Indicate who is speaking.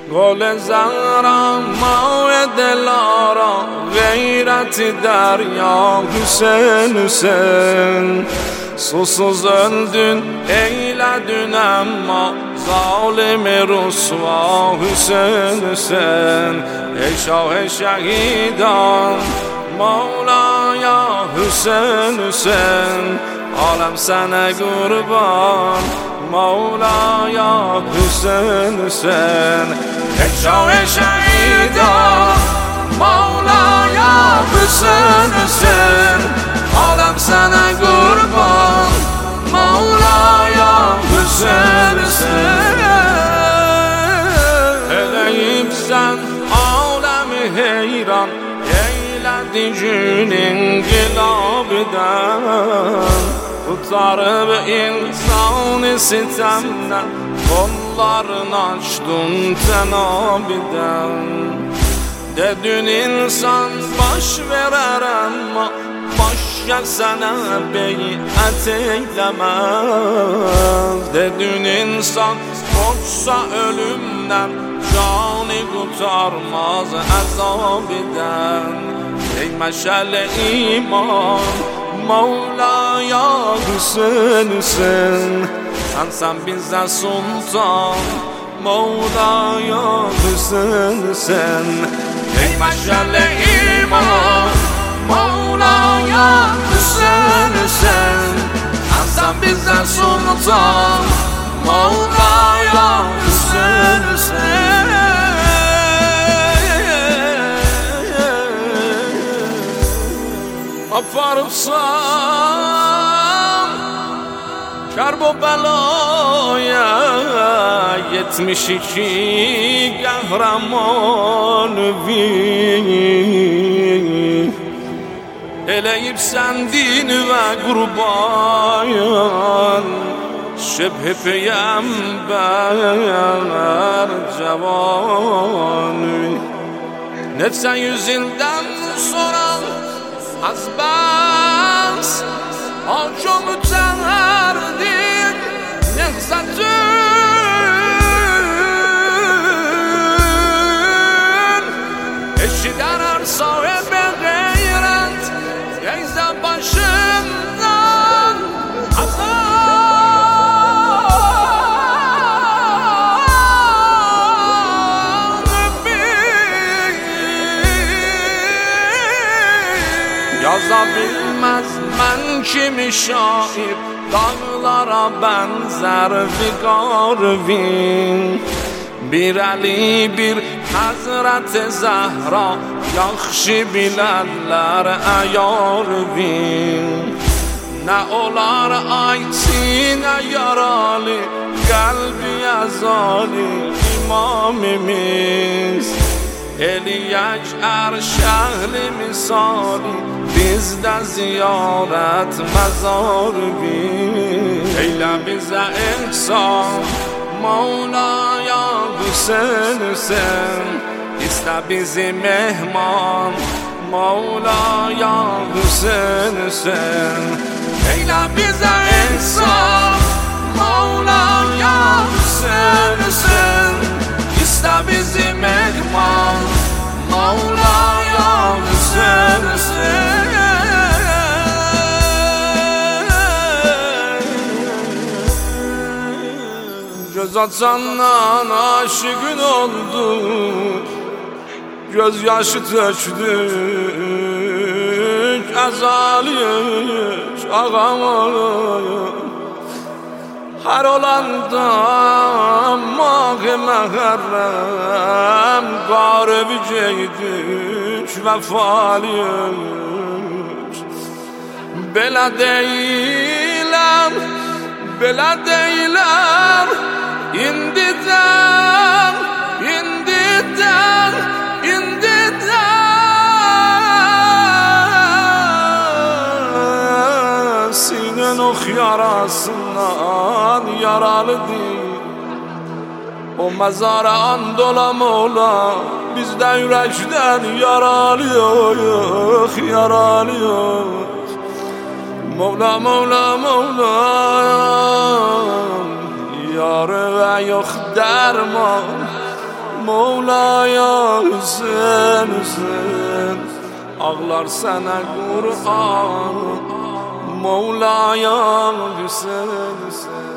Speaker 1: گل زهرا ماه دلارا غیرت درya Hüseyin Hüseyin Susuz öldün eyledin ama zalimi rusva Hüseyin Hüseyin Ey şah-ı şehidan Mevlaya Hüseyin Hüseyin Alem sana kurban Mevlaya Hüseyin Hüseyin Ey şah-ı şehidan Mevlaya Hüseyin Hüseyin Alem sana kurban Mevlaya Hüseyin Hüseyin Eleyip sen alemi heyran Eyledi günün gilabiden Kurtarıp insanı sitemden Kollarını açtın Cenab-ı Dedin insan baş verer ama Başka sana beyat eylemez Dedin insan korksa ölümden Canı kurtarmaz azabiden Ey meşale iman Mevlaya Hüseyin Hüseyin Sen bize sultan Mevlaya Hüseyin Hüseyin Ey meşale iman Mevlaya Hüseyin Hüseyin Sen bize sultan Mevlaya Hüseyin Hüseyin Aparıpsam Karbo belaya 72 kahraman Eleyip sendin ve kurban Şebh peygamber cevan Nefsen yüzünden soran az bas Çok müteherdik Nefsatün Eşiden her sahibi gayret Yeyze başımdan Yazabilmez ben kimi şair Dağlara benzer vigarvin Bir Ali bir Hazreti Zahra Yaxşı bilərlər əyarvin Nə olar ay sinə yaralı Qəlbi əzali imamimiz Eliyək ərşəhli misali Bizdə ziyarət məzarvin Eylə bizə ihsan Mevlaya Hüseyin Hüseyin İstə bizi mehman Mevlaya Hüseyin Hüseyin Eylə bizə ihsan Mevlaya Hüseyin Hüseyin İstə bizi mehman Mevlaya Hüseyin Hüseyin Göz açandan aşıkın oldu Göz yaşı tökdük Əzaliyik ağamayıq Hər olanda mağı məhərrəm Qarıbı geydük vəfaliyik Belə deyiləm, belə deyiləm İndidən, indidən, indidən Sinən ox yarasından yaralıdır O məzara and olam ola Bizdə ürəkdən yaralıyıq, yaralıyıq Mevla, Mevla, Mevla Yarı ve yok derman Mevla'ya Hüseyin Hüseyin ağlar sana Kur'an Mevla'ya Hüseyin Hüseyin